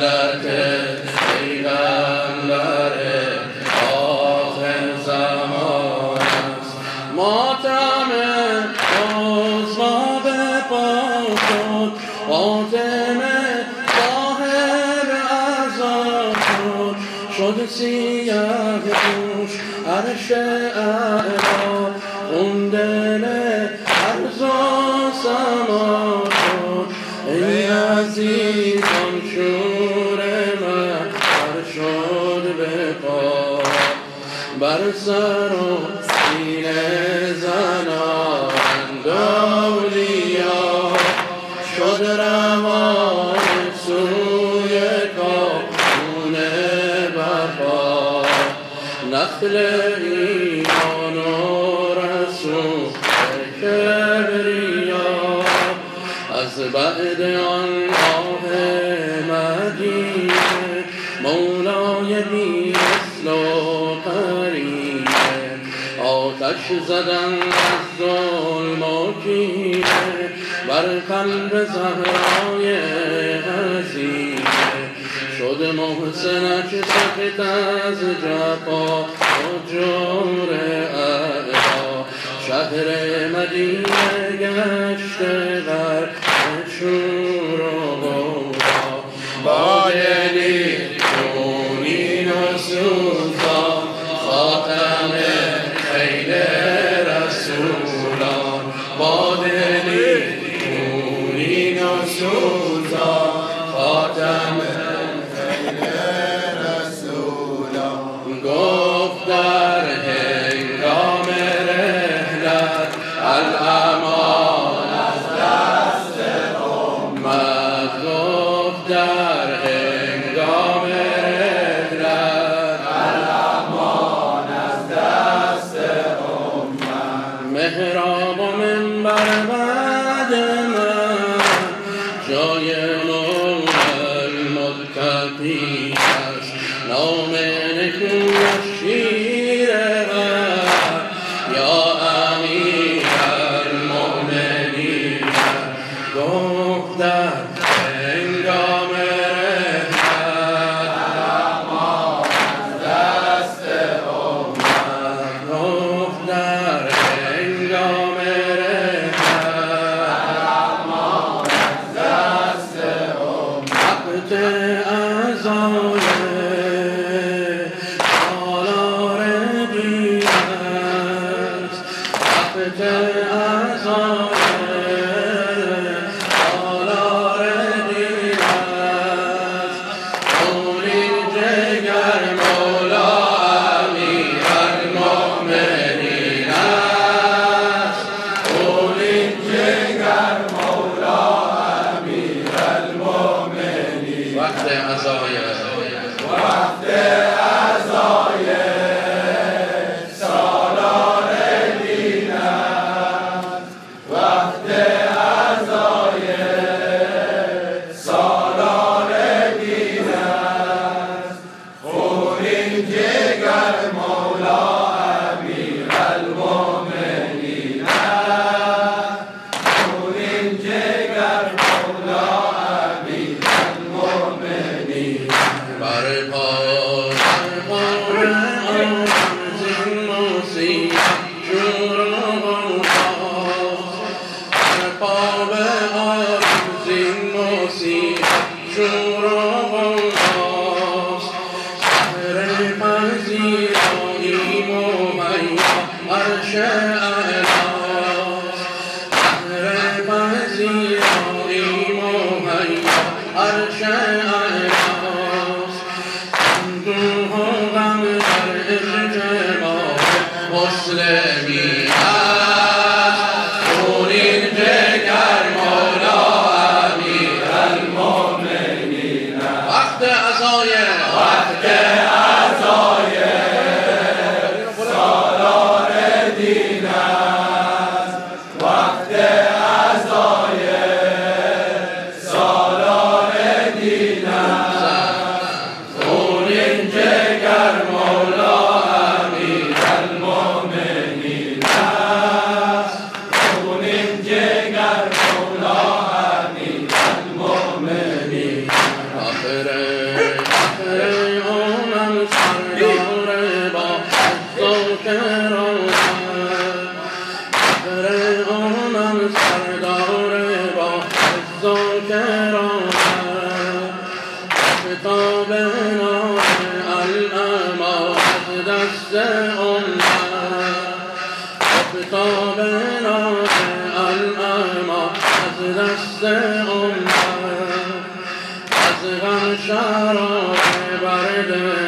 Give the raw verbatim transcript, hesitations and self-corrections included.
ملت پیغمبر آخر زمان است. ماتم عظما به پا شد، فاطمه ظاهر عزا شد، شد سیاه پوش عرش اعلا، اون دل عرض و سما شد. ای عزیزان شور من بر شد به پا، بر سر و سینه زنان اولیا، شد روان سوی کاخون وفا. نخل ایمان و رسول کبریا، از بعد آن آه مدینه مولای بی مثل و قرینه. آتش زدن از ظلم و کینه بر قلب زهرای حزینه. شد محسنک سخت از جفا و جور اعدا، شهر مدینه گشت غرق شور و غوغا. با دلی خونین و سوزان خاتم خیل رسولان، با دلی خونین و سوزان خاتم خیل رسولان. گفت در هنگام رحلت الامان از دست امت، گفت در هنگام رحلت الامان از دست امت. محراب و منبر بعد من جای نور المتقی است، نام نکو شیر غر یا امیر المؤمنین. گفت در هنگام رحلت الامان از دست امت، گفت در هنگام رحلت الامان از دست امت. وقت عزای سالار دین است، وقت عزای سالار دین است. خونین جگر مولا امیر المؤمنین است، خونین جگر مولا امیر المؤمنین. وقت عزای وقت عزای سالار دین است، وقت عزای سالار دین است. خونین جگر مولا امیر المؤمنین است، خونین جگر مولا امیر المؤمنین. بر پا بر زین موسیقی شور و غوغاست، بر پا بر زین موسیقی شور و غوغاست. شهر پذیرایی مهیا عرش اعلاست، شهر پذیرایی مهیا عرش اعلاست. اندوه و غم در اجتماع مسلمی است، خونین جگر مولا امیر المؤمنین است. وقت عزای وقت عزای سالار دین است، وقت عزای سالار دین است. خونین جگر مولا امیر المؤمنین است، خونین جگر مولا امیر المؤمنین. آخه فخره فخره آمم سردار با عز و کرامت فخره آمم سردار با عز و کرامت کتاب نام الاما از دست امت کتاب نام الاما از دست امت از غم شراب برده